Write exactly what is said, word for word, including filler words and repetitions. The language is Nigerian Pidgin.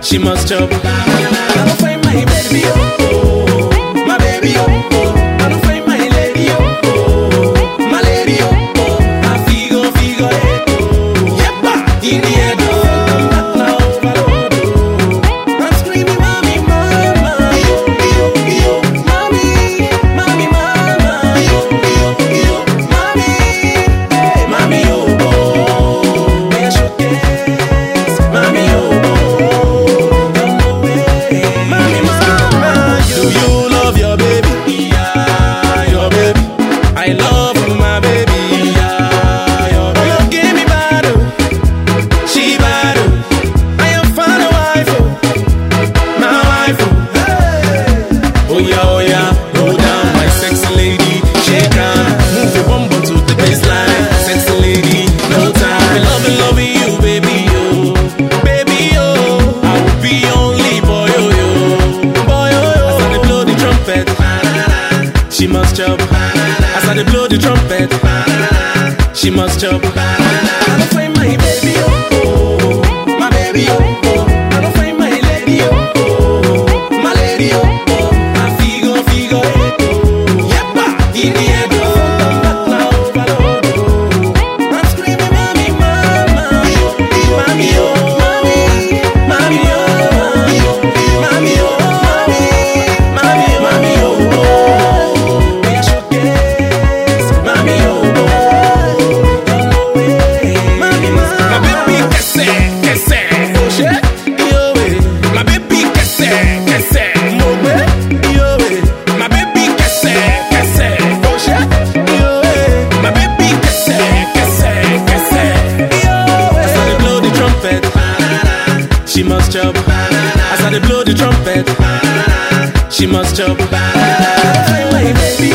she must chop. I don't find my baby, oh, oh, my baby, oh, oh. I don't find my lady, oh, oh, my lady, oh, oh. I figo, figo, eh, oh, yeppa, in the head, oh. Come back now, overload, oh. I'm screaming, mommy, mama, yo, yo, yo, mommy, mommy, mama, yo, yo, yo, mommy, hey, mommy, oh, oh, yeah, showcase, mommy, oh, oh. I love my baby, yeah, your baby. Oh, give me bad, oh. She bad, oh. I am found a wife, oh. My wife, oh. Hey. Oh yeah, oh yeah, go down, my sexy lady. Shake down, move your bumble to the baseline. Sexy lady, no time. I love and loving you, baby, oh. Baby, oh. I will be only boy, oh, yo. Boy, oh, yo. As I blow the trumpet, she must jump. As I blow the trumpet, she must jump. I don't find my baby, oh, oh, my baby, oh, oh. I don't find my lady, oh, oh, my lady, oh, oh. I figo, figo, eh, oh, yeppa, in the head, oh. Come back now, overload, oh. I'm screaming, mommy, mama, yo, mommy, oh, mommy, mommy, oh, mommy, oh, mommy, mommy, mommy, oh, oh. She must jump. As I blow the trumpet, she must jump. My baby.